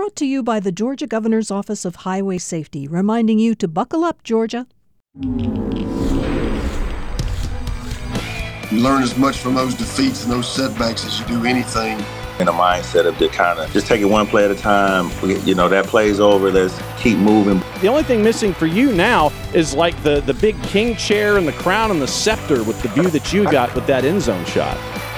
brought to you by the Georgia Governor's Office of Highway Safety, reminding you to buckle up, Georgia. You learn as much from those defeats and those setbacks as you do anything. In a mindset of to kind of just take it one play at a time. That play's over. Let's keep moving. The only thing missing for you now is like the big king chair and the crown and the scepter with the view that you got with that end zone shot.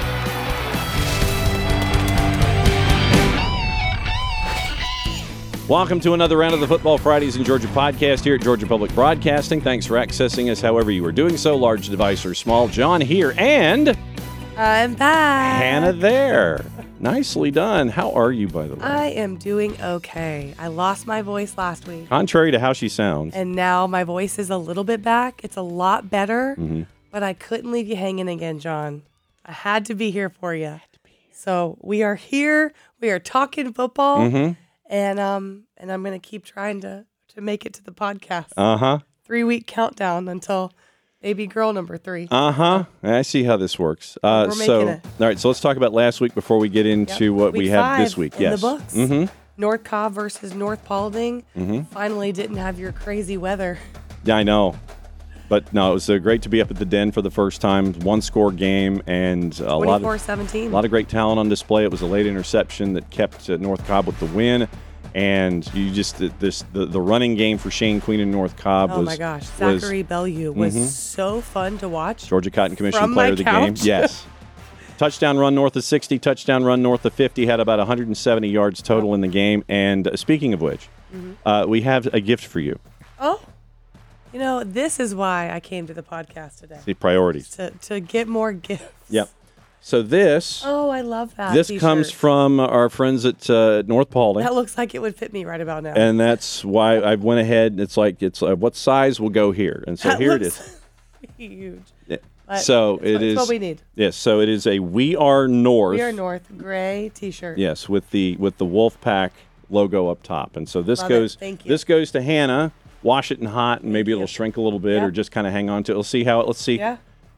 Welcome to another round of the Football Fridays in Georgia podcast here at Georgia Public Broadcasting. Thanks for accessing us however you are doing so, large device or small. John here, and I'm back. Hannah there. Nicely done. How are you, by the way? I am doing okay. I lost my voice last week. Contrary to how she sounds. And now my voice is a little bit back. It's a lot better, but I couldn't leave you hanging again, John. I had to be here for you. So we are here. We are talking football. And I'm going to keep trying to make it to the podcast. 3-week countdown until baby girl number 3. I see how this works. We're making it. All right, so let's talk about last week before we get into what we have this week. In the books. North Cobb versus North Paulding. Finally didn't have your crazy weather. Yeah, I know. But no, it was great to be up at the Den for the first time. One-score game and 24-17. A lot of great talent on display. It was a late interception that kept North Cobb with the win. And you just the running game for Shane Queen and North Cobb was. Oh my gosh, Zachary Bellew was so fun to watch. Georgia Cotton Commission player of the game. Yes. Touchdown run north of 60, touchdown run north of 50, had about 170 yards total in the game. And speaking of which, we have a gift for you. Oh. This is why I came to the podcast today. See, priorities. To get more gifts. Yep. So this. Oh, I love that. This t-shirt. comes from our friends at North Paulding. That looks like it would fit me right about now. And that's why I went ahead. It's what size will go here, and so here it is. Huge. Yeah. So it's what we need. Yes. So it is a We Are North. We Are North gray T-shirt. Yes, with the Wolfpack logo up top, and so this goes. Thank you. This goes to Hannah. Wash it in hot, and maybe it'll shrink a little bit, or just kind of hang on to it. Let's see. Yeah.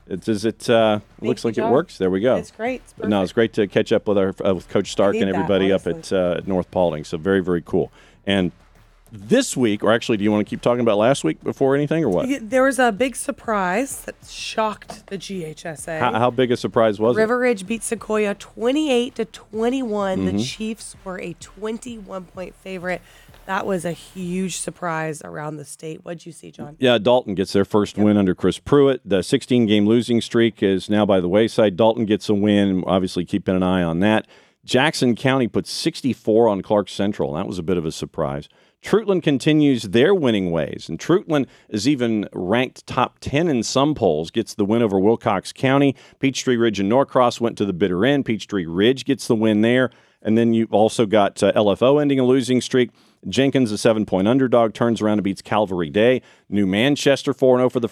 Looks like it works. There we go. It's great. It's no, it's great to catch up with with Coach Stark and everybody up at North Paulding. So very, very cool. And this week, or actually, do you want to keep talking about last week before anything, or what? There was a big surprise that shocked the GHSA. How big a surprise was River Ridge beat Sequoia 28-21. The Chiefs were a 21-point favorite. That was a huge surprise around the state. What'd you see, John? Yeah, Dalton gets their first win under Chris Pruitt. The 16-game losing streak is now by the wayside. Dalton gets a win, obviously keeping an eye on that. Jackson County put 64 on Clark Central. That was a bit of a surprise. Troutland continues their winning ways, and Troutland is even ranked top 10 in some polls, gets the win over Wilcox County. Peachtree Ridge and Norcross went to the bitter end. Peachtree Ridge gets the win there. And then you've also got LFO ending a losing streak. Jenkins, a 7-point underdog, turns around and beats Calvary Day. New Manchester 4-0 for the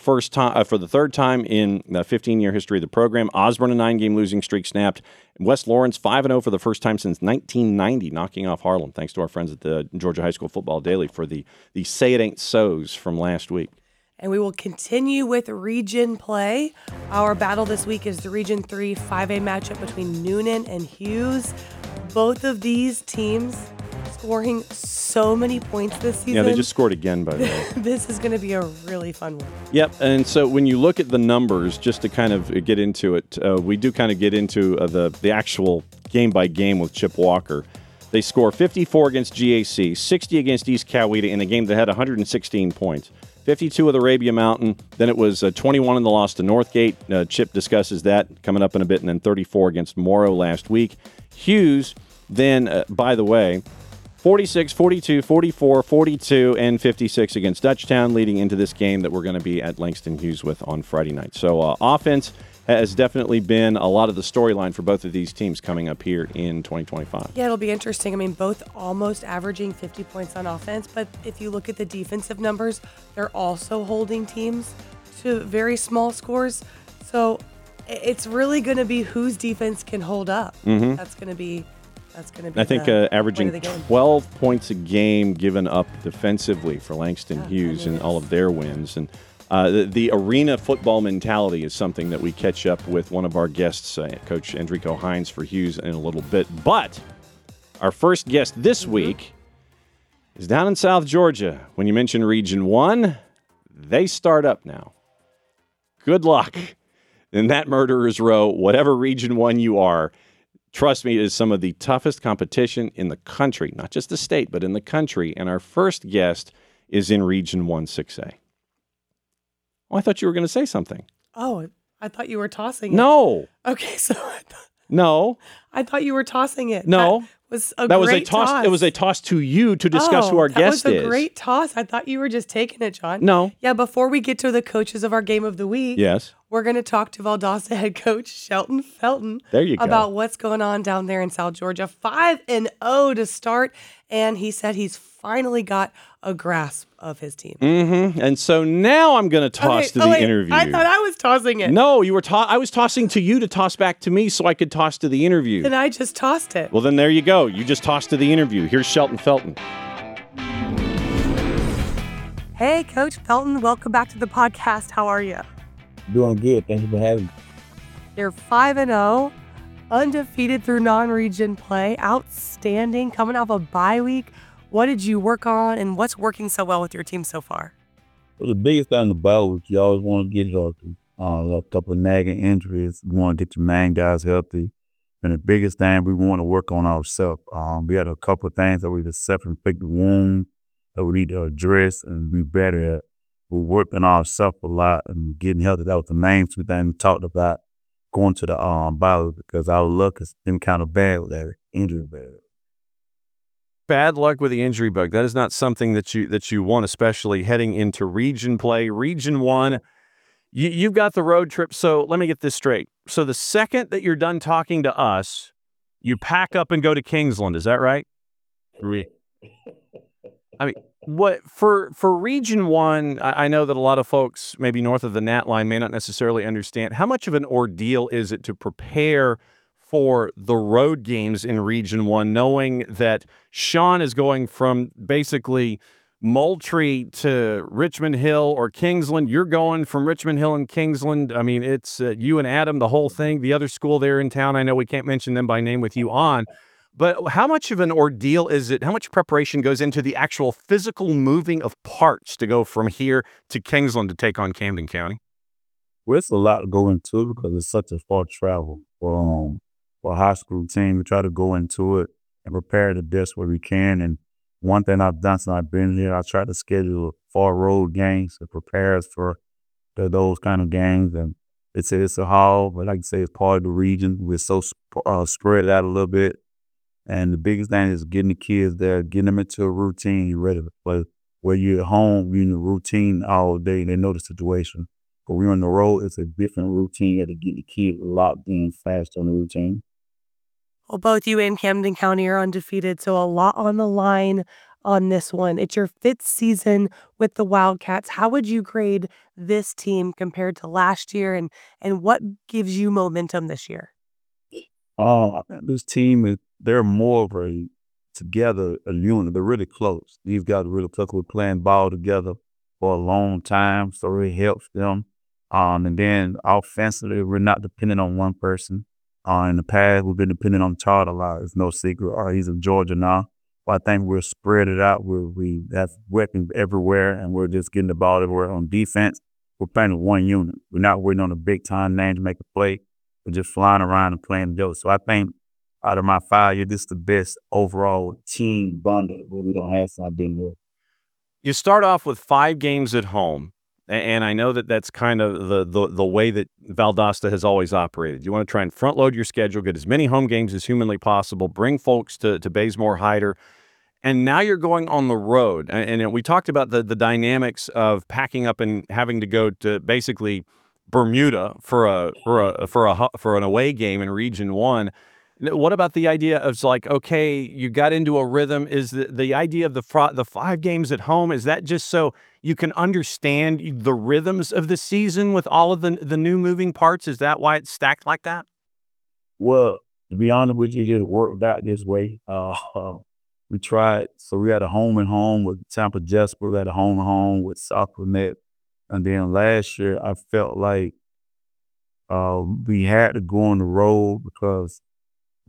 third time in the 15-year history of the program. Osborne, a 9-game losing streak snapped. West Lawrence 5-0 for the first time since 1990, knocking off Harlem. Thanks to our friends at the Georgia High School Football Daily for the Say It Ain't So's from last week. And we will continue with region play. Our battle this week is the Region 3 5A matchup between Noonan and Hughes. Both of these teams scoring so many points this season. Yeah, they just scored again, by the way. This is going to be a really fun one. Yep, and so when you look at the numbers, just to kind of get into it, we do kind of get into the actual game-by-game with Chip Walker. They score 54 against GAC, 60 against East Coweta in a game that had 116 points. 52 with Arabia Mountain. Then it was 21 in the loss to Northgate. Chip discusses that coming up in a bit. And then 34 against Morrow last week. Hughes, then, by the way, 46, 42, 44, 42, and 56 against Dutchtown, leading into this game that we're going to be at Langston Hughes with on Friday night. So offense has definitely been a lot of the storyline for both of these teams coming up here in 2025. Yeah, it'll be interesting. I mean, both almost averaging 50 points on offense, but if you look at the defensive numbers, they're also holding teams to very small scores. So it's really going to be whose defense can hold up. That's going to be I think averaging 12 points a game given up defensively for Langston Hughes in all of their wins. And the arena football mentality is something that we catch up with one of our guests, Coach Enrico Hines for Hughes, in a little bit. But our first guest this week is down in South Georgia. When you mention Region 1, they start up now. Good luck in that murderer's row, whatever Region 1 you are. Trust me, it is some of the toughest competition in the country, not just the state, but in the country. And our first guest is in Region 1 6A. Oh, I thought you were going to say something. Oh, I thought you were tossing it. No. Okay, so No. I thought you were tossing it. No. That was a toss. It was a toss to you to discuss who our guest That was is. a great toss. I thought you were just taking it, John. No. Yeah, before we get to the coaches of our game of the week, Yes. we're going to talk to Valdosta head coach Shelton Felton There you go. about what's going on down there in South Georgia. 5-0 to start, and he said he's finally got a grasp of his team. Mm-hmm. And so now I'm going to toss to the interview. I thought I was tossing it. No, you were. I was tossing to you to toss back to me so I could toss to the interview. And I just tossed it. Well, then there you go. You just tossed to the interview. Here's Shelton Felton. Hey, Coach Felton. Welcome back to the podcast. How are you? Doing good. Thank you for having me. You're 5-0, undefeated through non-region play. Outstanding. Coming off a bye week. What did you work on, and what's working so well with your team so far? Well, the biggest thing about it, you always want to get healthy. A couple of nagging injuries. You want to get your main guys healthy. And the biggest thing, we want to work on ourselves. We had a couple of things that we just self-inflicted wounds that we need to address and be better at. We're working on ourselves a lot and getting healthy. That was the main two things we talked about going to the bye because our luck has been kind of bad with that injury bug. Bad luck with the injury bug. That is not something that you want, especially heading into region play. Region 1, you've got the road trip. So let me get this straight. So the second that you're done talking to us, you pack up and go to Kingsland. Is that right? I mean, what for Region 1, I know that a lot of folks maybe north of the Nat line may not necessarily understand. How much of an ordeal is it to prepare for the road games in Region 1, knowing that Sean is going from basically Moultrie to Richmond Hill or Kingsland? You're going from Richmond Hill and Kingsland. I mean, it's you and Adam, the whole thing. The other school there in town, I know we can't mention them by name with you on. But how much of an ordeal is it? How much preparation goes into the actual physical moving of parts to go from here to Kingsland to take on Camden County? Well, it's a lot to go into because it's such a far travel for a high school team. We try to go into it and prepare the best way we can. And one thing I've done since I've been here, I try to schedule far road games to prepare us for those kind of games. And it's a haul, but like you say, it's part of the region. We're so spread out a little bit. And the biggest thing is getting the kids there, getting them into a routine, you're ready to play. Where you're at home, you're in a routine all day, they know the situation. But when you're on the road, it's a different routine. You have to get the kid locked in fast on the routine. Well, both you and Camden County are undefeated, so a lot on the line on this one. It's your 5th season with the Wildcats. How would you grade this team compared to last year, and what gives you momentum this year? I think this team they're more of a together, a unit. They're really close. These guys are really close. We're playing ball together for a long time, so it helps them. And then offensively, we're not dependent on one person. In the past, we've been dependent on Todd a lot. It's no secret. He's in Georgia now. But I think we're spread it out. We have weapons everywhere, and we're just getting the ball everywhere. On defense, we're playing with one unit. We're not waiting on a big-time name to make a play. We're just flying around and playing together. So I think out of my 5 years, this is the best overall team bundle where we don't have something here. You start off with 5 games at home, and I know that that's kind of the way that Valdosta has always operated. You want to try and front load your schedule, get as many home games as humanly possible, bring folks to Bazemore Hyder, and now you're going on the road. And we talked about the dynamics of packing up and having to go to basically Bermuda for an away game in Region 1. What about the idea of like, okay, you got into a rhythm? Is the idea of the 5 games at home, is that just so you can understand the rhythms of the season with all of the new moving parts? Is that why it's stacked like that? Well, to be honest with you, it worked out this way. We tried, so we had a home and home with Tampa Jesper, we had a home and home with Sacramento. And then last year, I felt like we had to go on the road because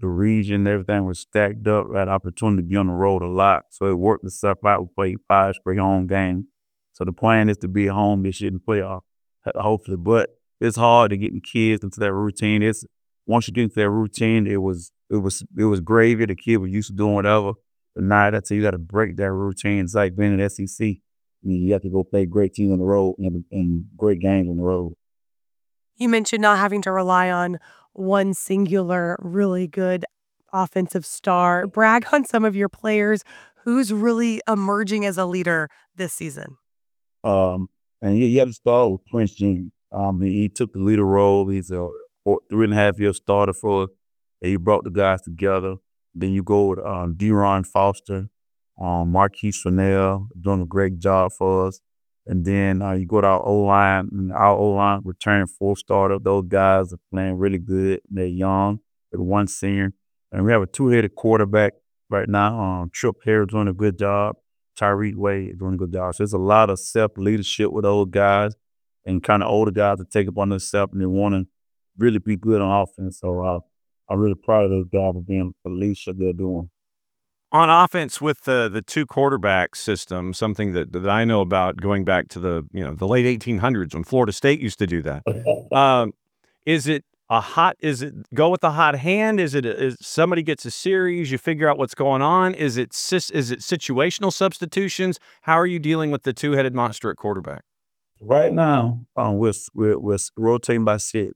the region, everything was stacked up. I had opportunity to be on the road a lot. So it worked itself out. We played 5 straight home games. So the plan is to be at home this year in the playoff, hopefully. But it's hard to get the kids into that routine. Once you get into that routine, it was gravy. The kid was used to doing whatever. But now that's you got to break that routine. It's like being in the SEC. I mean, you have to go play great teams on the road and great games on the road. You mentioned not having to rely on one singular really good offensive star. Brag on some of your players. Who's really emerging as a leader this season? And you have to start with Prince Junior. He took the leader role. He's a 3.5-year starter for us. He brought the guys together. Then you go with Deron Foster, Marquise Fennell, doing a great job for us. And then you go to our O-line, and our O-line returned 4 starter. Those guys are playing really good. They're young. They're one senior. And we have a 2-headed quarterback right now. Trip Harris doing a good job. Tyreek Wade doing a good job. So there's a lot of self-leadership with those guys and kind of older guys that take up on themselves and they want to really be good on offense. So I'm really proud of those guys for being the leadership they're doing. On offense with the 2 quarterback system, something that I know about going back to the late 1800s when Florida State used to do that. Is it go with a hot hand? Is somebody gets a series, you figure out what's going on? Is it situational substitutions? How are you dealing with the 2-headed monster at quarterback? Right now, we're rotating by set,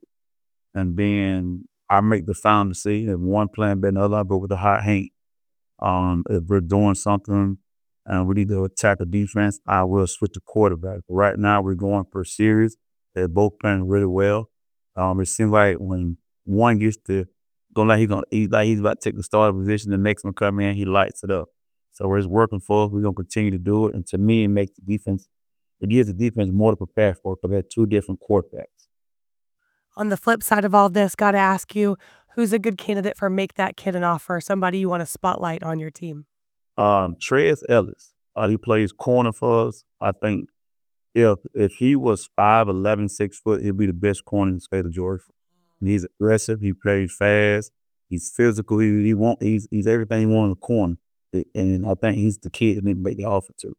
and I make the final decision. If one playing better than the other, I go with the hot hand. If we're doing something and we need to attack a defense, I will switch the quarterback. But right now, we're going per series. They're both playing really well. It seems like when one gets to go like he's about to take the starting position, the next one come in, he lights it up. So it's working for us. We're gonna continue to do it. And to me, it gives the defense more to prepare for because they're 2 different quarterbacks. On the flip side of all this, got to ask you, who's a good candidate for make that kid an offer? Somebody you want to spotlight on your team? Trez Ellis. He plays corner for us. I think if he was 5'11", 6 foot, he'd be the best corner in the state of Georgia. And he's aggressive. He plays fast. He's physical. He's everything you want in the corner. And I think he's the kid that need to make the offer to.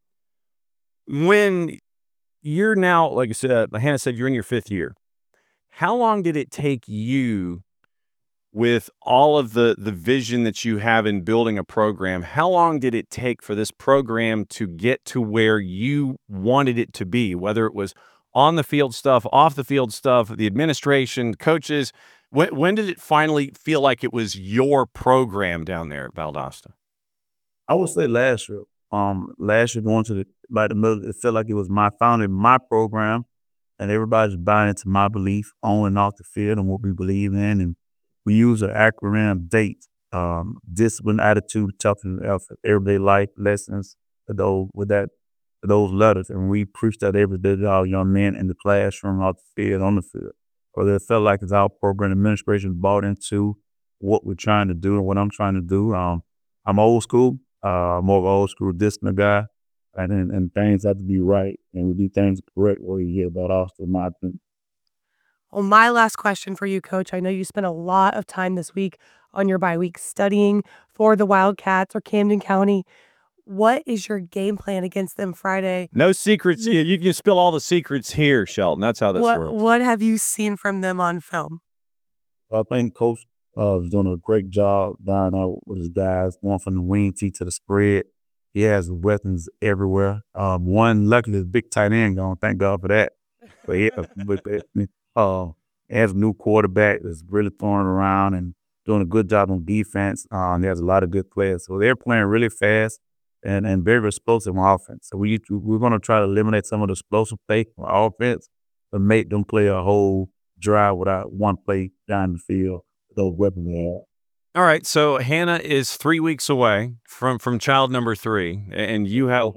When you're now, like I said, Hannah said you're in your 5th year. How long did it take you, with all of the vision that you have in building a program, how long did it take for this program to get to where you wanted it to be, whether it was on the field stuff, off the field stuff, the administration, coaches? When did it finally feel like it was your program down there at Valdosta? I would say last year. Last year going to the middle, it felt like it was my program, and everybody's buying into my belief on and off the field and what we believe in. And we use an acronym DATE, discipline, attitude, toughness, everyday life lessons, those letters. And we preach that every day to our young men in the classroom, off the field, on the field. Or it felt like it's our program administration bought into what we're trying to do and what I'm trying to do. I'm old school, more of an old school discipline guy. And things have to be right, and we do things correct where you hear about Austin, my opinion. Well, my last question for you, Coach. I know you spent a lot of time this week on your bye week studying for the Wildcats or Camden County. What is your game plan against them Friday? No secrets. You can spill all the secrets here, Shelton. That's how this works. What have you seen from them on film? I think Coach is doing a great job down there with his guys, going from the wing tee to the spread. He has weapons everywhere. One, luckily, is big tight end gone. Thank God for that. But he has a new quarterback that's really throwing around and doing a good job on defense. He has a lot of good players. So they're playing really fast and very explosive on offense. So we're going to try to eliminate some of the explosive play on offense and make them play a whole drive without one play down the field, those weapons they have. All right, so Hannah is 3 weeks away from child number 3, and you have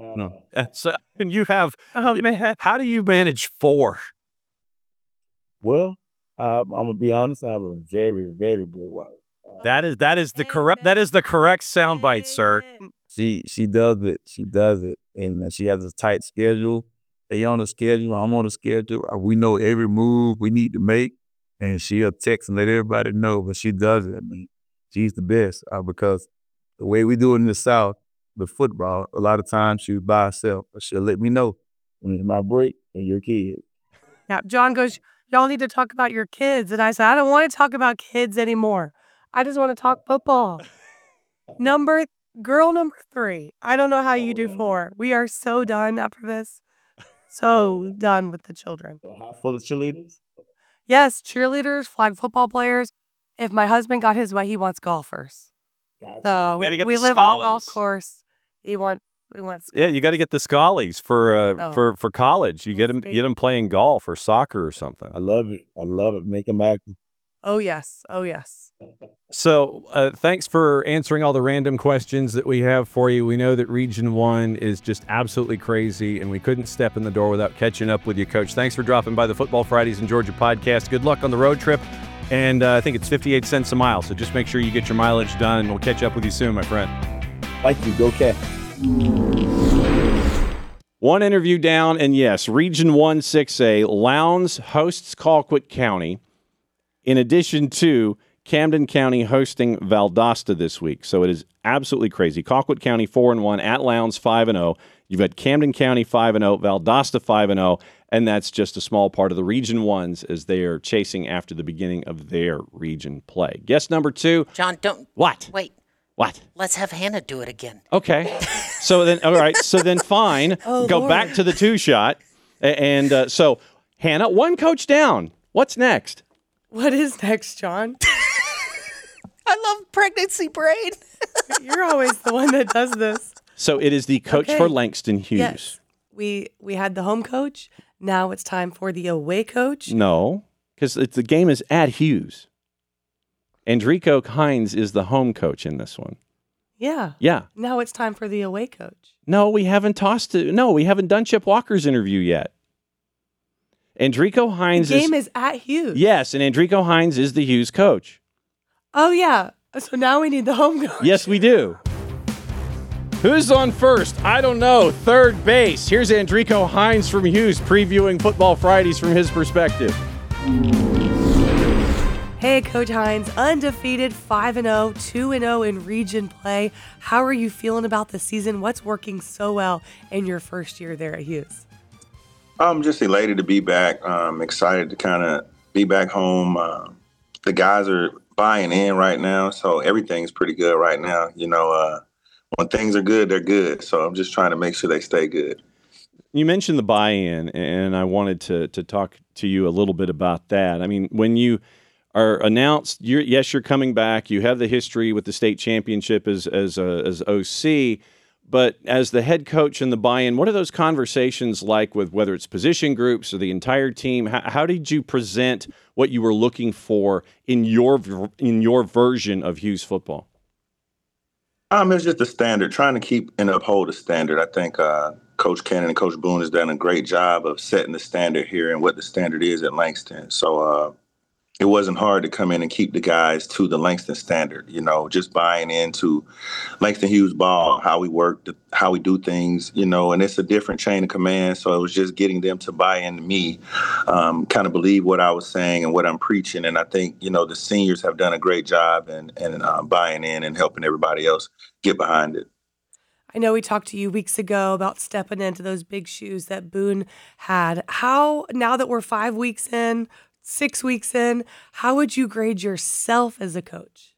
how do you manage 4? Well, I'm gonna be honest. I have a very, very good wife. That is the correct soundbite, sir. She does it. She does it, and she has a tight schedule. They on the schedule. I'm on the schedule. We know every move we need to make, and she'll text and let everybody know. But she does it. I mean, she's the best because the way we do it in the South, the football, a lot of times she's by herself. She'll let me know when it's my break and your kid. Yeah, John goes, y'all need to talk about your kids. And I said, I don't want to talk about kids anymore. I just want to talk football. Girl number 3. I don't know how you do 4. We are so done after this. So done with the children. For the cheerleaders? Yes, cheerleaders, flag football players. If my husband got his way, he wants golfers. So we live on a golf course. We want. Yeah, you got to get the Scullies for college. You get them playing golf or soccer or something. I love it. Make them active. Oh yes. So thanks for answering all the random questions that we have for you. We know that Region 1 is just absolutely crazy, and we couldn't step in the door without catching up with you, Coach. Thanks for dropping by the Football Fridays in Georgia podcast. Good luck on the road trip, and I think it's 58 cents a mile, so just make sure you get your mileage done, and we'll catch up with you soon, my friend. Thank you. Go Cats. One interview down, and yes, Region 1 6A, Lowndes hosts Colquitt County, in addition to Camden County hosting Valdosta this week. So it is absolutely crazy. Colquitt County 4-1, at Lowndes 5-0. You've got Camden County 5-0, Valdosta 5-0, and that's just a small part of the Region 1s as they are chasing after the beginning of their region play. Guess number 2. John, don't. What? Wait. What? Let's have Hannah do it again. Okay. So then, all right. So then, fine. Go Lord. back to the 2 shot, and so Hannah, 1 coach down. What's next? What is next, John? I love pregnancy brain. You're always the one that does this. So it is the coach Okay. for Langston Hughes. Yes. We had the home coach. Now it's time for the away coach. No, because the game is at Hughes. Enrico Hines is the home coach in this one. Yeah. Yeah. Now it's time for the away coach. No, we haven't we haven't done Chip Walker's interview yet. Enrico Hines The game is at Hughes. Yes, and Enrico Hines is the Hughes coach. Oh, yeah. So now we need the home coach. Yes, we do. Who's on first? I don't know. Third base. Here's Enrico Hines from Hughes previewing Football Fridays from his perspective. Hey, Coach Hines, undefeated 5-0, 2-0 in region play. How are you feeling about the season? What's working so well in your first year there at Hughes? I'm just elated to be back. Excited to kind of be back home. The guys are buying in right now, so everything's pretty good right now. You know, when things are good, they're good. So I'm just trying to make sure they stay good. You mentioned the buy-in, and I wanted to talk to you a little bit about that. I mean, when you are announced, you're coming back. You have the history with the state championship as OC, but as the head coach and the buy-in, what are those conversations like with whether it's position groups or the entire team? How did you present what you were looking for in your version of Hughes football? It's just a standard, trying to keep and uphold a standard. I think Coach Cannon and Coach Boone has done a great job of setting the standard here and what the standard is at Langston. So it wasn't hard to come in and keep the guys to the Langston standard, you know, just buying into Langston Hughes ball, how we work, how we do things, you know, and it's a different chain of command. So it was just getting them to buy into me, kind of believe what I was saying and what I'm preaching. And I think, you know, the seniors have done a great job and buying in and helping everybody else get behind it. I know we talked to you weeks ago about stepping into those big shoes that Boone had. How, now that we're 5 weeks in, 6 weeks in, how would you grade yourself as a coach?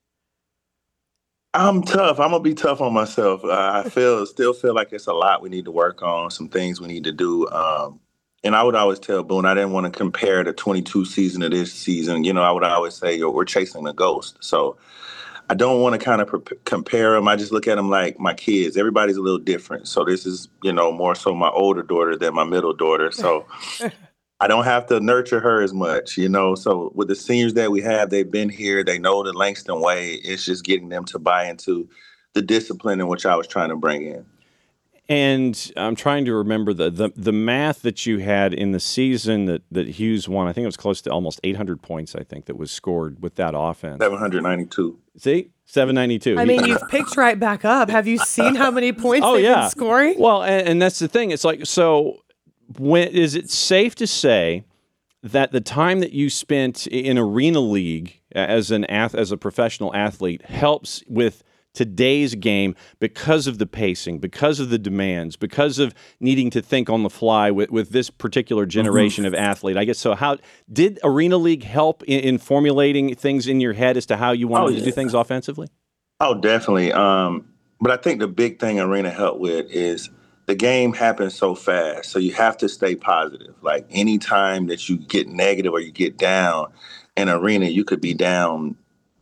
I'm tough. I'm going to be tough on myself. I still feel like it's a lot we need to work on, some things we need to do. And I would always tell Boone, I didn't want to compare the 22 season to this season. You know, I would always say, we're chasing a ghost. So I don't want to kind of compare them. I just look at them like my kids. Everybody's a little different. So this is, you know, more so my older daughter than my middle daughter. So I don't have to nurture her as much, you know. So with the seniors that we have, they've been here. They know the Langston way. It's just getting them to buy into the discipline in which I was trying to bring in. And I'm trying to remember the math that you had in the season that Hughes won. I think it was close to almost 800 points, I think, that was scored with that offense. 792. See? 792. I mean, you've picked right back up. Have you seen how many points they've been scoring? Well, and that's the thing. It's like, so when is it safe to say that the time that you spent in Arena League as a professional athlete helps with today's game because of the pacing, because of the demands, because of needing to think on the fly with this particular generation of athlete? I guess so. How did Arena League help in formulating things in your head as to how you wanted to do things offensively? Oh, definitely. But I think the big thing Arena helped with is the game happens so fast. So you have to stay positive. Like any time that you get negative or you get down in Arena, you could be down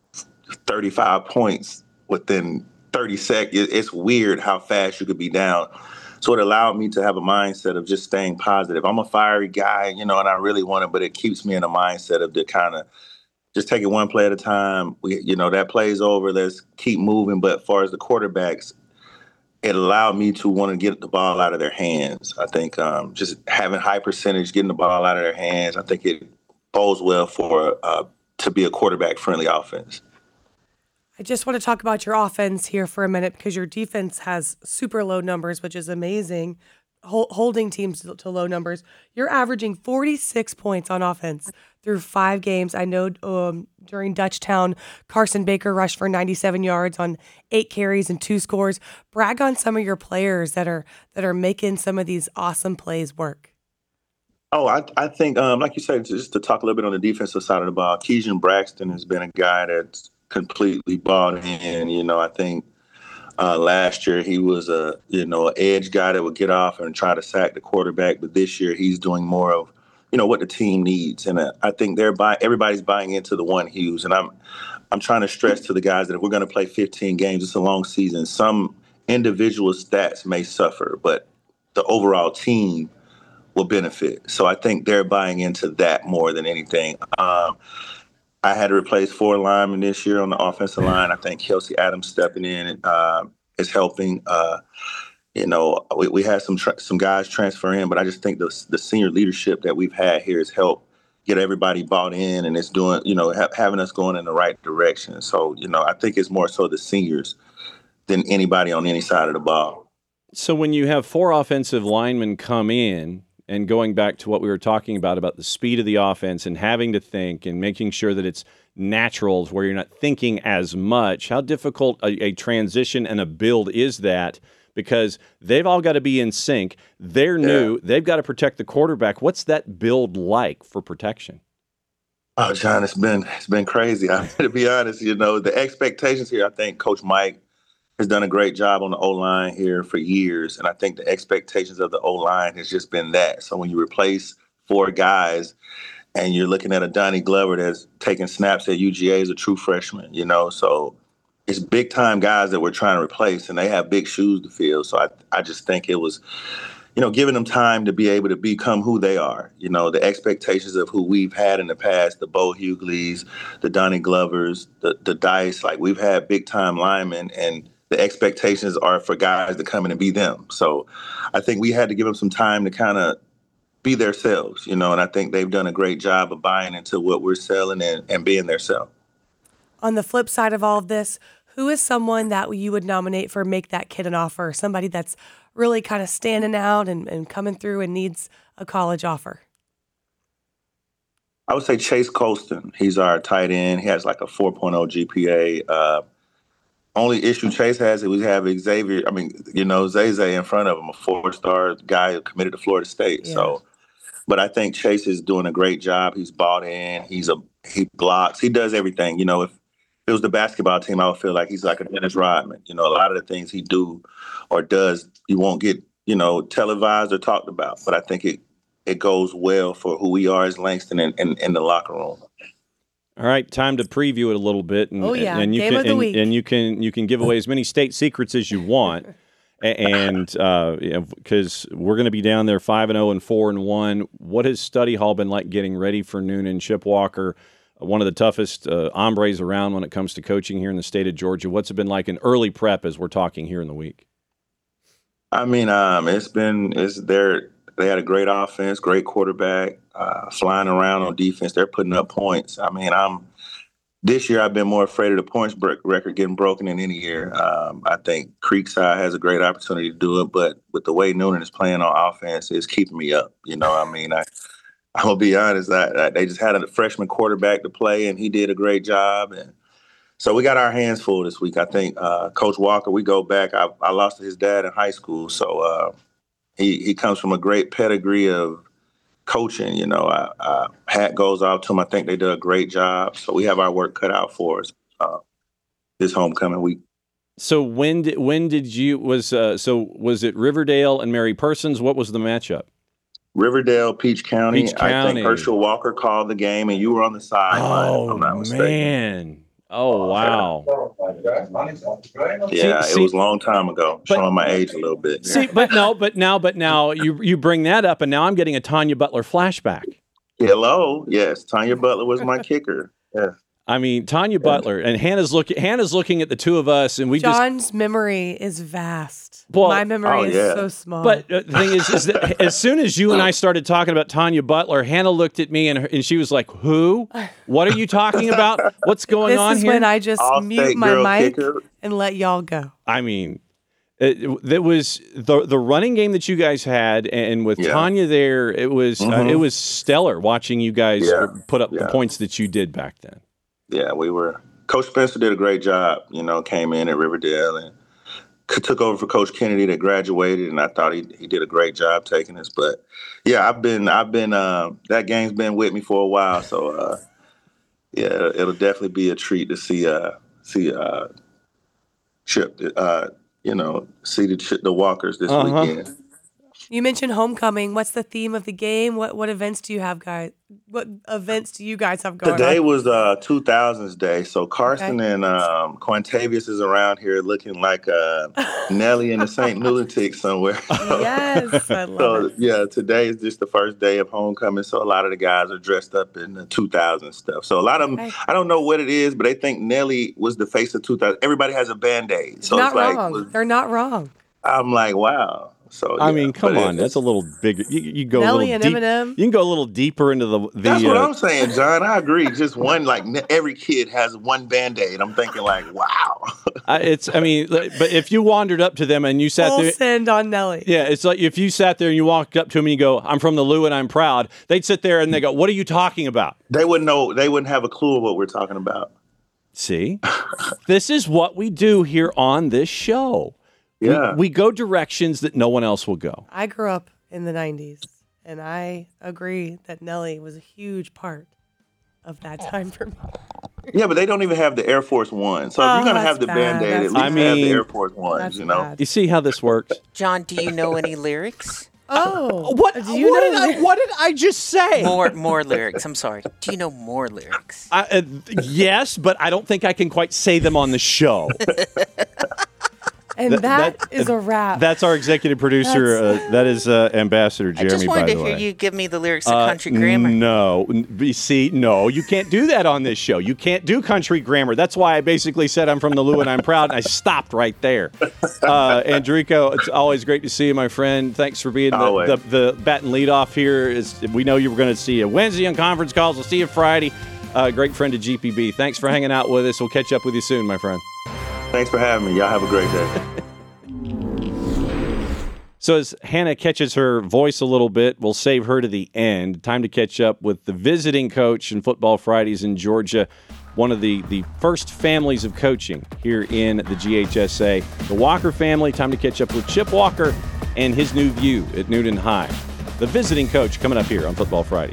35 points within 30 seconds. It's weird how fast you could be down. So it allowed me to have a mindset of just staying positive. I'm a fiery guy, and I really want it, but it keeps me in a mindset of the kind of just take it one play at a time. That play's over. Let's keep moving. But as far as the quarterbacks, it allowed me to want to get the ball out of their hands. I think just having high percentage, getting the ball out of their hands, I think it bodes well for to be a quarterback-friendly offense. I just want to talk about your offense here for a minute because your defense has super low numbers, which is amazing, holding teams to low numbers. You're averaging 46 points on offense through 5 games. I know during Dutchtown, Carson Baker rushed for 97 yards on 8 carries and 2 scores. Brag on some of your players that are making some of these awesome plays work. Oh, I think, like you said, just to talk a little bit on the defensive side of the ball, Keegan Braxton has been a guy that's completely bought in. I think last year he was an edge guy that would get off and try to sack the quarterback. But this year he's doing more of, what the team needs. And I think everybody's buying into the one Hughes. And I'm trying to stress to the guys that if we're going to play 15 games, it's a long season. Some individual stats may suffer, but the overall team will benefit. So I think they're buying into that more than anything. I had to replace 4 linemen this year on the offensive line. I think Kelsey Adams stepping in is helping. We had some guys transfer in, but I just think the senior leadership that we've had here has helped get everybody bought in, and it's doing, having us going in the right direction. So, I think it's more so the seniors than anybody on any side of the ball. So when you have 4 offensive linemen come in, and going back to what we were talking about the speed of the offense and having to think and making sure that it's natural where you're not thinking as much, how difficult a transition and a build is that? Because they've all got to be in sync. They're new. They've got to protect the quarterback. What's that build like for protection? Oh, John, it's been crazy. To be honest, the expectations here, I think Coach Mike has done a great job on the O-line here for years. And I think the expectations of the O-line has just been that. So when you replace 4 guys and you're looking at a Donnie Glover that's taking snaps at UGA as a true freshman, so it's big time guys that we're trying to replace, and they have big shoes to fill. So I just think it was, giving them time to be able to become who they are. The expectations of who we've had in the past, the Bo Hugleys, the Donnie Glovers, the Dice, like we've had big time linemen, and the expectations are for guys to come in and be them. So I think we had to give them some time to kind of be themselves, and I think they've done a great job of buying into what we're selling and being themselves. On the flip side of all of this, who is someone that you would nominate for Make That Kid an Offer? Somebody that's really kind of standing out and coming through and needs a college offer. I would say Chase Colston. He's our tight end. He has like a 4.0 GPA. Only issue Chase has is we have Xavier. Zay in front of him, a 4-star guy who committed to Florida State. Yeah. So, but I think Chase is doing a great job. He's bought in. He blocks. He does everything. If it was the basketball team, I would feel like he's like a Dennis Rodman. A lot of the things he do or does, you won't get, televised or talked about. But I think it goes well for who we are as Langston in the locker room. All right, time to preview it a little bit, and you Game can of the week. and you can give away as many state secrets as you want, and because we're going to be down there 5-0 and 4-1. What has study hall been like getting ready for Noonan? Chip Walker, one of the toughest hombres around when it comes to coaching here in the state of Georgia. What's it been like in early prep as we're talking here in the week? They had a great offense, great quarterback, flying around on defense. They're putting up points. This year I've been more afraid of the points record getting broken than any year. I think Creekside has a great opportunity to do it, but with the way Noonan is playing on offense, it's keeping me up. I'm gonna be honest. They just had a freshman quarterback to play, and he did a great job. And so we got our hands full this week. I think Coach Walker. We go back. I lost to his dad in high school, so he comes from a great pedigree of coaching. You know, hat goes off to him. I think they did a great job. So we have our work cut out for us this homecoming week. So when did you was it Riverdale and Mary Persons? What was the matchup? Riverdale, Peach County. Peach County. I think Herschel Walker called the game, and you were on the sideline. if I'm not mistaken. Man! Oh wow! Yeah, it was a long time ago. Showing my age a little bit. See, but now you bring that up, and now I'm getting a Tanya Butler flashback. Hello, yes, Tanya Butler was my kicker. Yeah. I mean, Tanya Butler and Hannah's looking at the two of us, and we John's memory is vast. Well, my memory is so small. But the thing is that as soon as you and I started talking about Tanya Butler, Hannah looked at me and she was like, "Who? What are you talking about? What's going on here?" This is when I just mute my mic and let y'all go. I mean, that was the running game that you guys had, and with Tanya there, it was stellar watching you guys put up the points that you did back then. Yeah, we were. Coach Spencer did a great job. You know, came in at Riverdale and took over for Coach Kennedy that graduated, and I thought he did a great job taking us. But yeah, I've been that game's been with me for a while. So yeah, it'll definitely be a treat to see Chip. See the Walkers this weekend. You mentioned homecoming. What's the theme of the game? What events do you have, guys? What events do you guys have going on? Today was 2000s Day, so Carson and Quantavious is around here looking like Nelly and the St. Lunatic somewhere. Yes, I love it. Yeah, today is just the first day of homecoming, so a lot of the guys are dressed up in the 2000 stuff. So a lot of them, I don't know what it is, but they think Nelly was the face of 2000. Everybody has a Band-Aid. So not wrong. They're not wrong. I'm like, wow. So I mean, come on, that's a little bigger. You go Nelly a little and Eminem. You can go a little deeper into the. That's what I'm saying, John. I agree. Just one, like every kid has one Band-Aid. I'm thinking, like, wow. But if you wandered up to them and you sat there, send on Nelly. Yeah, it's like if you sat there and you walked up to them and you go, "I'm from the Lou and I'm proud." They'd sit there and they go, "What are you talking about?" They wouldn't know. They wouldn't have a clue of what we're talking about. See, this is what we do here on this show. Yeah. We go directions that no one else will go. I grew up in the 90s, and I agree that Nelly was a huge part of that time for me. Yeah, but they don't even have the Air Force One. So if you're going to have the Band-Aid, at least have the Air Force Ones, you know? You see how this works? John, do you know any lyrics? Oh. What did I just say? More lyrics. I'm sorry. Do you know more lyrics? Yes, but I don't think I can quite say them on the show. And that is a wrap. That's our executive producer. That is Ambassador Jeremy, by the way. I just wanted to hear you give me the lyrics of Country Grammar. No, you can't do that on this show. You can't do country grammar. That's why I basically said I'm from the Lou and I'm proud, and I stopped right there. Andrico, it's always great to see you, my friend. Thanks for being the bat and lead off here. We know you were going to see you Wednesday on conference calls. We'll see you Friday. Great friend of GPB. Thanks for hanging out with us. We'll catch up with you soon, my friend. Thanks for having me. Y'all have a great day. So as Hannah catches her voice a little bit, we'll save her to the end. Time to catch up with the visiting coach in Football Fridays in Georgia, one of the first families of coaching here in the GHSA. The Walker family. Time to catch up with Chip Walker and his new view at Newton High. The visiting coach coming up here on Football Fridays.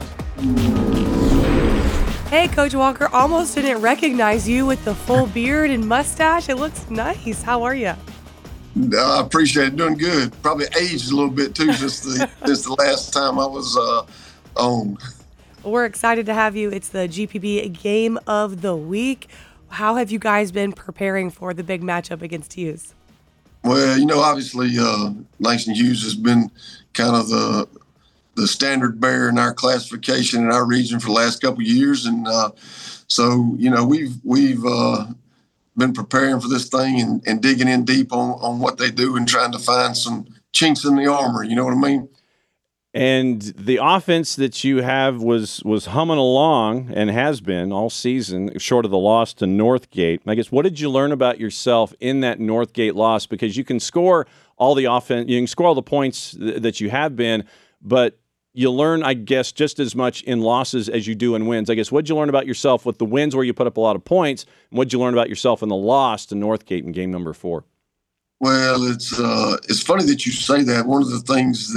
Hey, Coach Walker, almost didn't recognize you with the full beard and mustache. It looks nice. How are you? I appreciate it. Doing good. Probably aged a little bit, too, since the last time I was on. We're excited to have you. It's the GPB Game of the Week. How have you guys been preparing for the big matchup against Hughes? Well, obviously, Langston Hughes has been kind of the standard bearer in our classification in our region for the last couple of years. And so, we've been preparing for this thing and digging in deep on what they do and trying to find some chinks in the armor. You know what I mean? And the offense that you have was humming along and has been all season, short of the loss to Northgate. I guess, what did you learn about yourself in that Northgate loss? Because you can score all the offense, you can score all the points that you have been, but you learn, I guess, just as much in losses as you do in wins. I guess, what'd you learn about yourself with the wins where you put up a lot of points, and what'd you learn about yourself in the loss to Northgate in game number 4? Well, it's funny that you say that. One of the things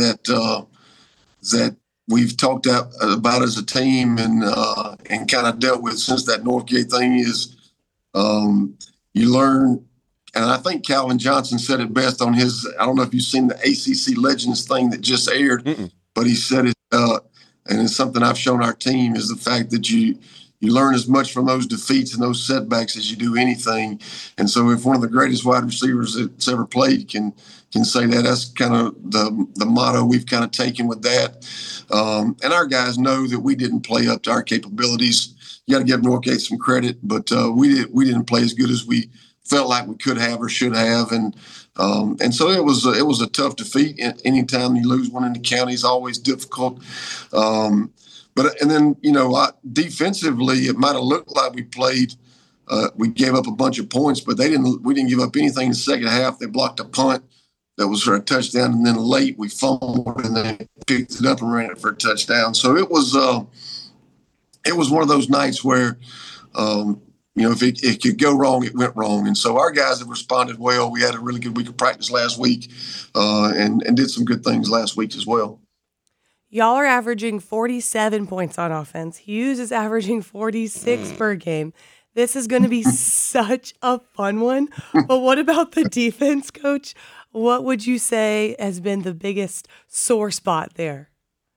that we've talked about as a team and kind of dealt with since that Northgate thing is you learn. And I think Calvin Johnson said it best on his, I don't know if you've seen the ACC Legends thing that just aired, but he said it, and it's something I've shown our team, is the fact that you learn as much from those defeats and those setbacks as you do anything. And so if one of the greatest wide receivers that's ever played can say that, that's kind of the motto we've kind of taken with that. And our guys know that we didn't play up to our capabilities. You got to give Northgate some credit, but we didn't play as good as we felt like we could have or should have, and so it was a tough defeat. Anytime you lose one in the county is always difficult. But then defensively, it might have looked like we played. We gave up a bunch of points, but we didn't give up anything in the second half. They blocked a punt that was for a touchdown, and then late we fumbled and then picked it up and ran it for a touchdown. So it was one of those nights where. If it could go wrong, it went wrong. And so our guys have responded well. We had a really good week of practice last week and did some good things last week as well. Y'all are averaging 47 points on offense. Hughes is averaging 46 per game. This is going to be such a fun one. But what about the defense, Coach? What would you say has been the biggest sore spot there?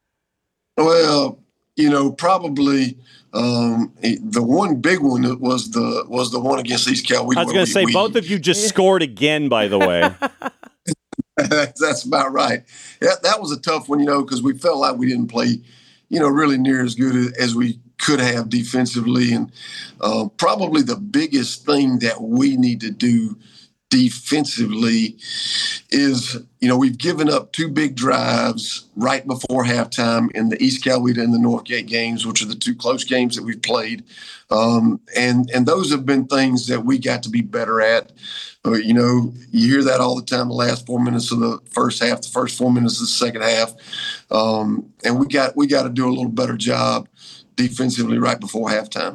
Well, probably the one big one was the one against East Cal. I was going to say, both of you just scored again, by the way. That's about right. Yeah, that was a tough one, because we felt like we didn't play, really near as good as we could have defensively. And probably the biggest thing that we need to do defensively is, we've given up 2 big drives right before halftime in the East Coweta and the Northgate games, which are the 2 close games that we've played. And those have been things that we got to be better at. You hear that all the time, the last 4 minutes of the first half, the first 4 minutes of the second half. And we got to do a little better job defensively right before halftime.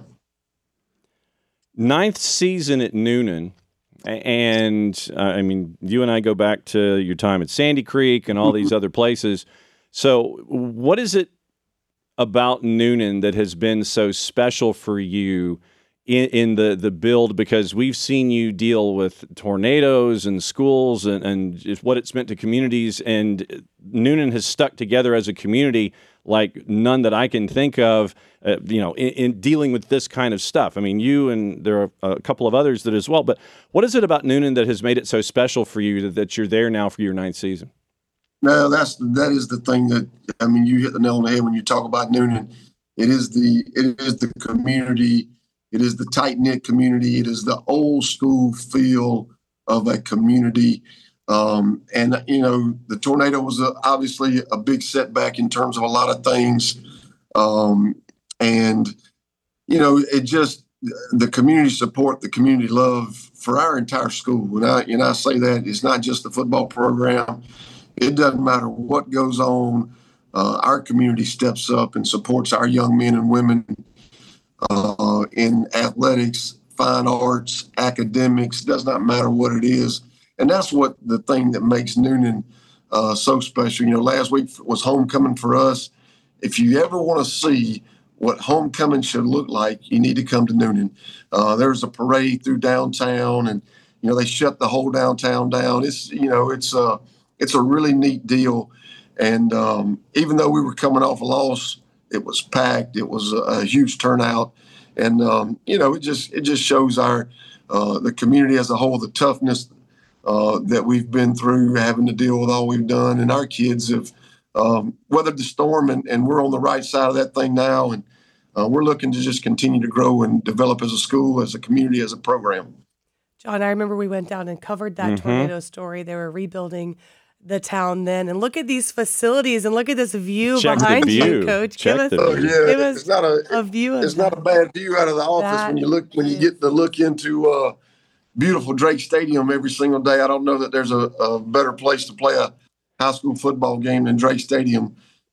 9th season at Newnan. And, you and I go back to your time at Sandy Creek and all these other places. So what is it about Newnan that has been so special for you in the build? Because we've seen you deal with tornadoes and schools and just what it's meant to communities. And Newnan has stuck together as a community like none that I can think of, in dealing with this kind of stuff. I mean, you and there are a couple of others that as well. But what is it about Newnan that has made it so special for you that you're there now for your 9th season? No, that is the thing that, you hit the nail on the head when you talk about Newnan. It is the community. It is the tight-knit community. It is the old school feel of a community. The tornado was obviously a big setback in terms of a lot of things. It just, the community support, the community love for our entire school. And I say that it's not just the football program. It doesn't matter what goes on. Our community steps up and supports our young men and women in athletics, fine arts, academics, does not matter what it is. And that's what the thing that makes Newnan so special. Last week was homecoming for us. If you ever want to see what homecoming should look like, you need to come to Newnan. There's a parade through downtown, and they shut the whole downtown down. It's a really neat deal. And even though we were coming off a loss, it was packed. It was a huge turnout, and it just shows the community as a whole, the toughness that we've been through, having to deal with all we've done, and our kids have weathered the storm, and we're on the right side of that thing now, and we're looking to just continue to grow and develop as a school, as a community, as a program. John, I remember we went down and covered that tornado story. They were rebuilding the town then, and look at these facilities and look at this view behind you, Coach. Give us it's not a view. It's not a bad view out of the office when you get to look into beautiful Drake Stadium every single day. I don't know that there's a better place to play a high school football game than Drake Stadium.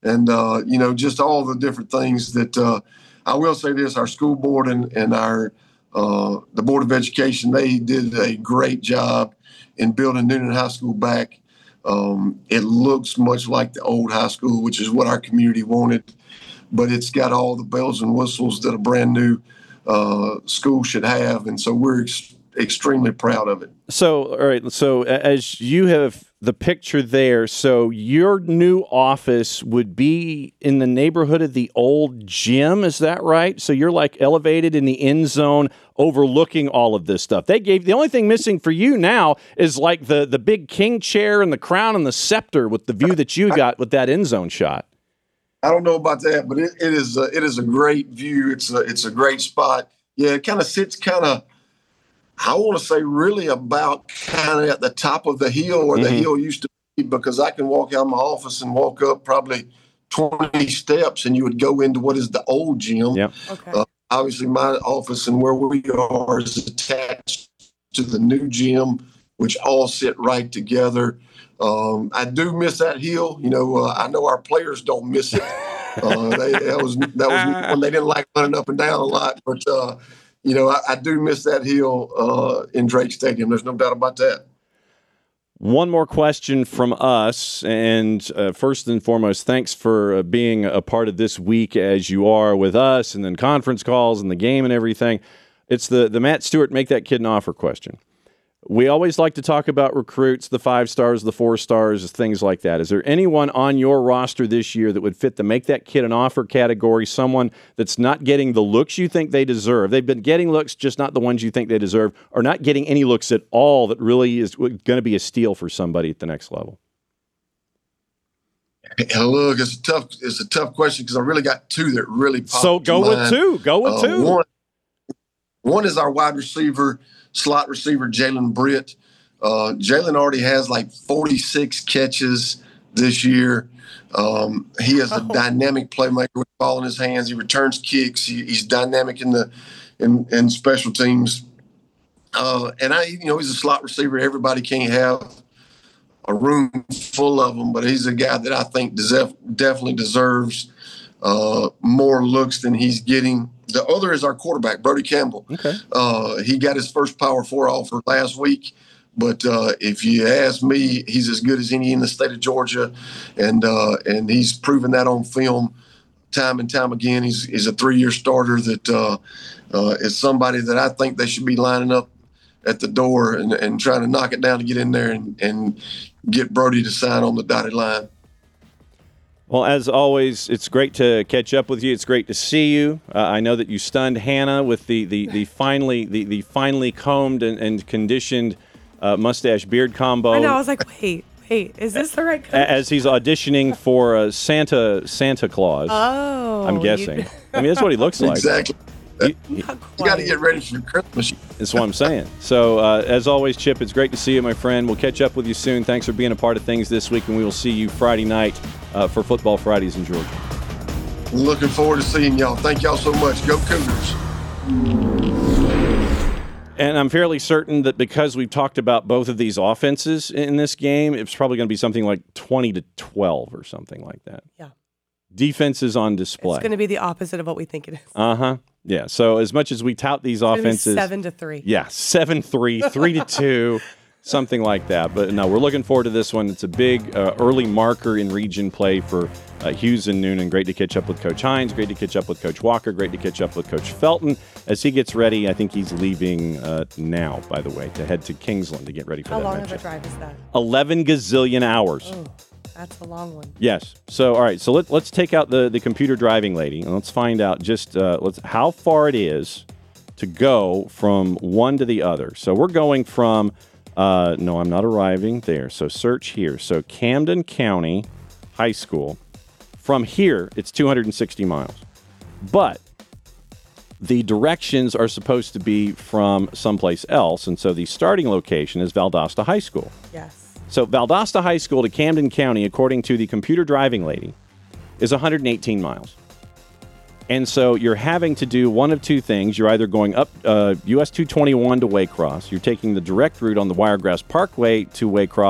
and just all the different things that I will say this: our school board and our the Board of Education, they did a great job in building Newnan High School back. It looks much like the old high school, which is what our community wanted, but it's got all the bells and whistles that a brand new school should have, and so we're extremely proud of it. So, all right. So, as you have the picture there, so your new office would be in the neighborhood of the old gym. Is that right? So you're like elevated in the end zone, overlooking all of this stuff. The only thing missing for you now is like the big king chair and the crown and the scepter with the view that you got with that end zone shot. I don't know about that, but it is a great view. It's a great spot. Yeah, it kind of sits I want to say really about kind of at the top of the hill where the hill used to be, because I can walk out of my office and walk up probably 20 steps and you would go into what is the old gym. Yep. Okay. Obviously, my office and where we are is attached to the new gym, which all sit right together. I do miss that hill. I know our players don't miss it. That was when they didn't like running up and down a lot, but I do miss that hill in Drake Stadium. There's no doubt about that. One more question from us, and first and foremost, thanks for being a part of this week as you are with us, and then conference calls and the game and everything. It's the Matt Stewart Make That Kid an Offer question. We always like to talk about recruits, the 5 stars, the 4 stars, things like that. Is there anyone on your roster this year that would fit the Make That Kid an Offer category, someone that's not getting the looks you think they deserve? They've been getting looks, just not the ones you think they deserve, or not getting any looks at all that really is going to be a steal for somebody at the next level? Look, it's a tough question because I really got 2 that really pop So to go mind. with 2. Go with 2. One is our wide receiver, slot receiver, Jalen Britt. Jalen already has like 46 catches this year. He is a dynamic playmaker with the ball in his hands. He returns kicks. He's dynamic in special teams. And he's a slot receiver. Everybody can't have a room full of them, but he's a guy that I think definitely deserves more looks than he's getting. The other is our quarterback, Brody Campbell. Okay. He got his first Power 4 offer last week, but if you ask me, he's as good as any in the state of Georgia, and he's proven that on film time and time again. He's a 3-year starter that is somebody that I think they should be lining up at the door and trying to knock it down to get in there and get Brody to sign on the dotted line. Well, as always, it's great to catch up with you. It's great to see you. I know that you stunned Hannah with the finely combed and conditioned mustache beard combo. I know. I was like, wait, is this the right coach? As he's auditioning for Santa Claus. Oh, I'm guessing. I mean, that's what he looks like. Exactly. You got to get ready for Christmas. That's what I'm saying. So, as always, Chip, it's great to see you, my friend. We'll catch up with you soon. Thanks for being a part of things this week, and we will see you Friday night for Football Fridays in Georgia. Looking forward to seeing y'all. Thank y'all so much. Go Cougars. And I'm fairly certain that because we've talked about both of these offenses in this game, it's probably going to be something like 20-12 or something like that. Yeah. Defenses on display. It's going to be the opposite of what we think it is. Uh-huh. Yeah. So as much as we tout these offenses, 7-3. Yeah, 7-3, 3-2, something like that. But no, we're looking forward to this one. It's a big early marker in region play for Hughes and Newnan. Great to catch up with Coach Hines. Great to catch up with Coach Walker. Great to catch up with Coach Felton as he gets ready. I think he's leaving now, by the way, to head to Kingsland to get ready for that matchup. How long of a drive is that? 11 gazillion hours. Oh, that's a long one. Yes. So, all right. So let's take out the computer driving lady and let's find out just how far it is to go from one to the other. So we're going from no, I'm not arriving there. So search here. So Camden County High School. From here, it's 260 miles. But the directions are supposed to be from someplace else. And so the starting location is Valdosta High School. Yes. So Valdosta High School to Camden County, according to the computer driving lady, is 118 miles. And so you're having to do one of two things. You're either going up US 221 to Waycross. You're taking the direct route on the Wiregrass Parkway to Waycross.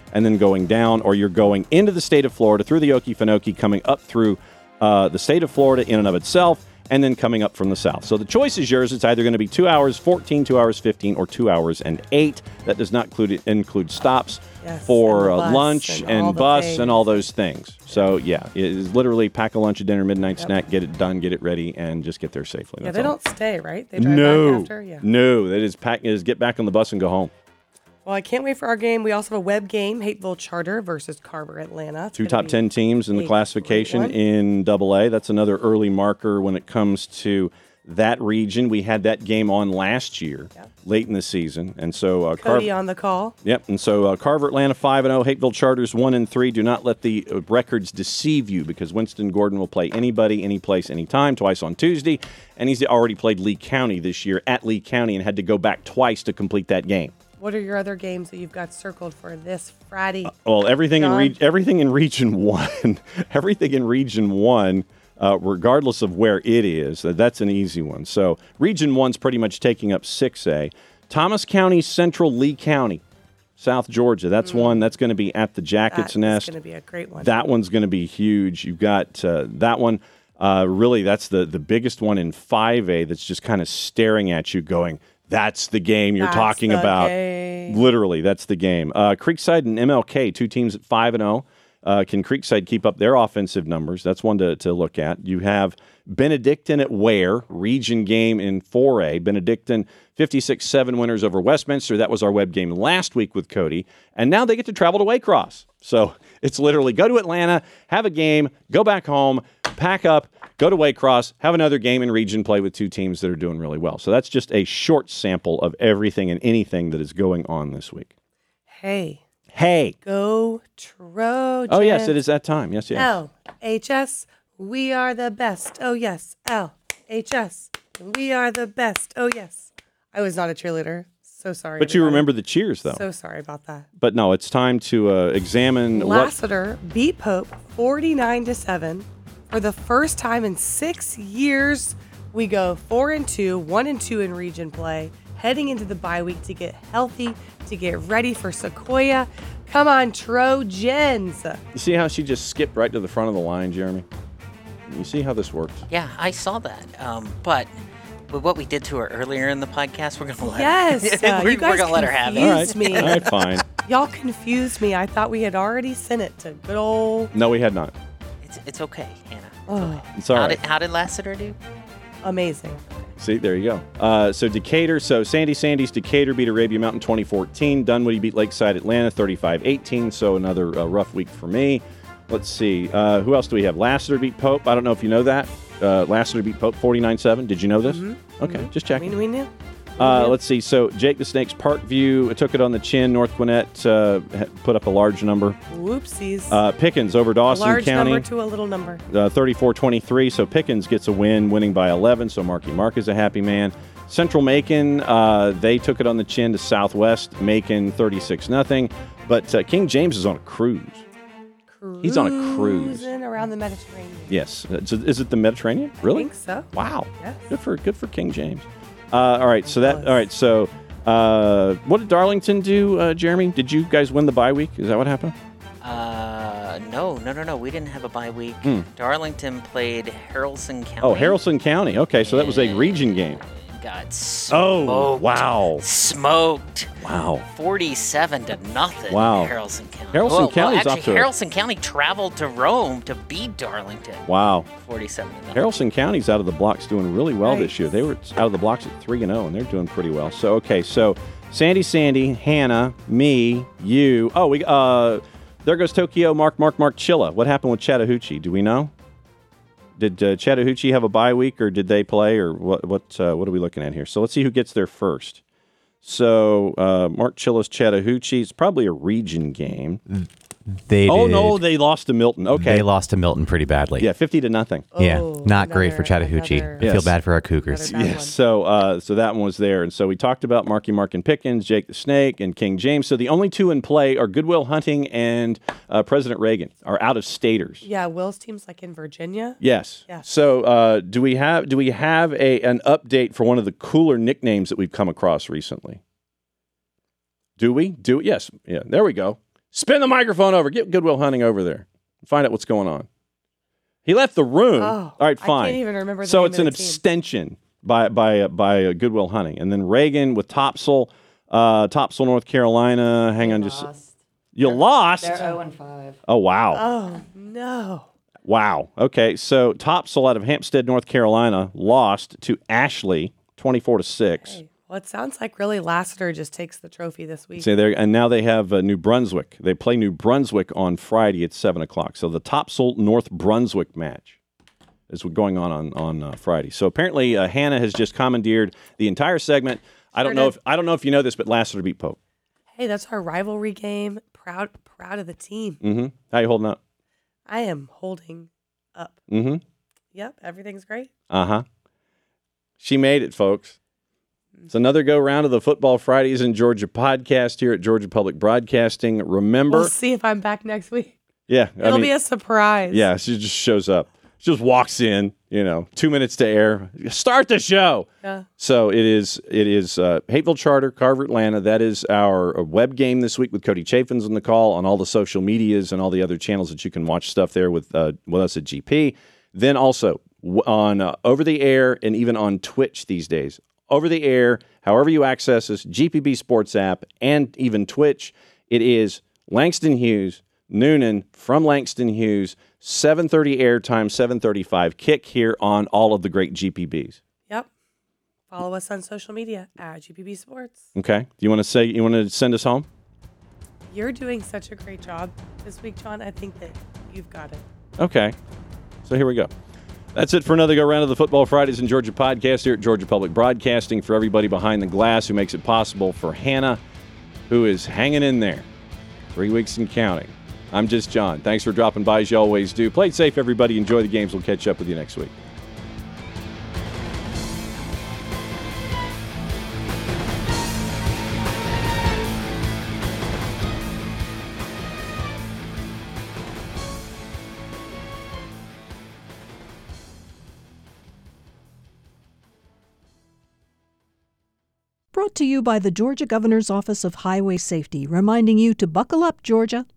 and then going down, or you're going into the state of Florida through the Okefenokee, coming up through the state of Florida in and of itself, and then coming up from the south. So the choice is yours. It's either going to be 2 hours 14, 2 hours 15, or 2 hours and 8. That does not include stops for lunch and bus and all those things. So yeah, it is literally pack a lunch, a dinner, midnight snack, get it done, get it ready, and just get there safely. Yeah, they don't stay, right? They drive back after? Yeah. No, that is get back on the bus and go home. Well, I can't wait for our game. We also have a web game, Hateville Charter versus Carver Atlanta. Two top 10 teams in the classification in AA. That's another early marker when it comes to that region. We had that game on last year, late in the season. And so Cody on the call. Yep. And so Carver Atlanta 5-0, Hateville Charters 1-3. Do not let the records deceive you, because Winston Gordon will play anybody, any place, anytime, twice on Tuesday. And he's already played Lee County this year at Lee County and had to go back twice to complete that game. What are your other games that you've got circled for this Friday? Well, everything in Region 1, everything in Region 1, regardless of where it is, that's an easy one. So Region 1's pretty much taking up 6A. Thomas County, Central Lee County, South Georgia. That's one that's going to be at the Jackets Nest. That's going to be a great one. That one's going to be huge. You've got that one. Really, that's the biggest one in 5A that's just kind of staring at you going, that's the game you're talking about. Literally, that's the game. Creekside and MLK, two teams at 5-0. Can Creekside keep up their offensive numbers? That's one to look at. You have Benedictine at Ware, region game in 4A. Benedictine 56-7 winners over Westminster. That was our web game last week with Cody. And now they get to travel to Waycross. So it's literally go to Atlanta, have a game, go back home, pack up, go to Waycross, have another game in region play with two teams that are doing really well. So that's just a short sample of everything and anything that is going on this week. Hey. Go Trojans. Oh, yes, it is that time. Yes. LHS, we are the best. Oh, yes. LHS, we are the best. Oh, yes. I was not a cheerleader. So sorry. But you remember the cheers, though. So sorry about that. But no, it's time to examine Lassiter beat Pope 49-7. For the first time in 6 years, we go 4-2, 1-2 in region play, heading into the bye week to get healthy, to get ready for Sequoia. Come on, Trojans. You see how she just skipped right to the front of the line, Jeremy? You see how this works? Yeah, I saw that. But with what we did to her earlier in the podcast, we're going to let her. we're going to let her have it. All right. Me. All right, fine. Y'all confused me. I thought we had already sent it to good old... No, we had not. It's okay, Hannah. It's all right. How did Lassiter do? Amazing. See, there you go. So Decatur, Sandy's Decatur beat Arabia Mountain 2014. Dunwoody beat Lakeside Atlanta 35-18. So another rough week for me. Let's see. Who else do we have? Lassiter beat Pope. I don't know if you know that. Lassiter beat Pope 49-7. Did you know this? Mm-hmm. Okay, just checking. We knew. Let's see. So Jake the Snake's Parkview took it on the chin. North Gwinnett put up a large number. Whoopsies. Pickens over Dawson County. A large County. number to a little number. 34-23. So Pickens gets a win, winning by 11. So Mark is a happy man. Central Macon, they took it on the chin to Southwest Macon 36-0. But King James is on a cruise. He's on a cruise. Around the Mediterranean. Yes. Is it the Mediterranean? Really? I think so. Wow. Yes. Good for King James. All right. So what did Darlington do, Jeremy? Did you guys win the bye week? Is that what happened? No. We didn't have a bye week. Darlington played Haralson County. Oh, Haralson County. Okay, so that was a region game. Got smoked. Oh, wow. Smoked. Wow. 47-0. Wow. Haralson County. Haralson County traveled to Rome to beat Darlington. Wow. 47-0. Haralson County's out of the blocks doing really well this year. They were out of the blocks at 3-0, and they're doing pretty well. So, okay, so Sandy, Hannah, me, you. Oh, there goes Tokyo, Mark Chilla. What happened with Chattahoochee? Do we know? Did Chattahoochee have a bye week, or did they play, or what are we looking at here? So let's see who gets there first. So Mark Chilla's Chattahoochee. It's probably a region game. No, they lost to Milton. Okay, they lost to Milton pretty badly. Yeah, 50-0. Yeah, not great for Chattahoochee. I feel bad for our Cougars. Yes. So that one was there, and so we talked about Mark and Pickens, Jake the Snake, and King James. So the only two in play are Goodwill Hunting and President Reagan, are out of staters. Yeah, Will's team's like in Virginia. Yes. Yeah. So do we have an update for one of the cooler nicknames that we've come across recently? Do we? Yes. Yeah. There we go. Spin the microphone over. Get Goodwill Hunting over there. Find out what's going on. He left the room. Oh, all right, fine. I can't even remember the so name it's of an the team. abstention by Goodwill Hunting. And then Reagan with Topsail, North Carolina. Hang on just. You lost? They're 0-5. Oh, wow. Oh, no. Wow. Okay, so Topsail out of Hampstead, North Carolina, lost to Ashley 24-6. Hey, well, it sounds like really Lassiter just takes the trophy this week. So and now they have New Brunswick. They play New Brunswick on Friday at 7 o'clock. So the Topsail North Brunswick match is going on Friday. So apparently Hannah has just commandeered the entire segment. I don't know if you know this, but Lassiter beat Pope. Hey, that's our rivalry game. Proud of the team. Mm-hmm. How you holding up? I am holding up. Mm-hmm. Yep, everything's great. Uh-huh. She made it, folks. It's another go-round of the Football Fridays in Georgia podcast here at Georgia Public Broadcasting. Remember... We'll see if I'm back next week. Yeah. It'll be a surprise. Yeah, she just shows up. She just walks in, 2 minutes to air. Start the show. Yeah. So it is Hateville Charter, Carver, Atlanta. That is our web game this week with Cody Chafin's on the call on all the social medias and all the other channels that you can watch stuff there with us at GP. Then also on over the air and even on Twitch these days. Over the air, however you access us, GPB Sports app, and even Twitch, it is Langston Hughes, Noonan from Langston Hughes, 7:30 airtime, 7:35 kick here on all of the great GPBs. Yep. Follow us on social media at GPB Sports. Okay. You want to send us home? You're doing such a great job this week, John. I think that you've got it. Okay. So here we go. That's it for another go-round of the Football Fridays in Georgia podcast here at Georgia Public Broadcasting. For everybody behind the glass who makes it possible, for Hannah, who is hanging in there 3 weeks and counting. I'm just John. Thanks for dropping by as you always do. Play it safe, everybody. Enjoy the games. We'll catch up with you next week. Brought to you by the Georgia Governor's Office of Highway Safety, reminding you to buckle up, Georgia.